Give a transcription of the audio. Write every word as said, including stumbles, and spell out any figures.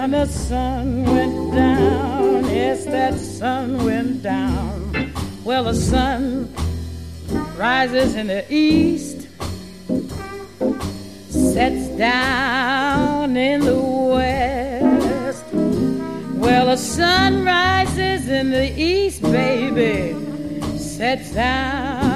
And the sun went down, yes, that sun went down. Well, the sun rises in the east, sets down in the west. Well, the sun rises in the east, baby, sets down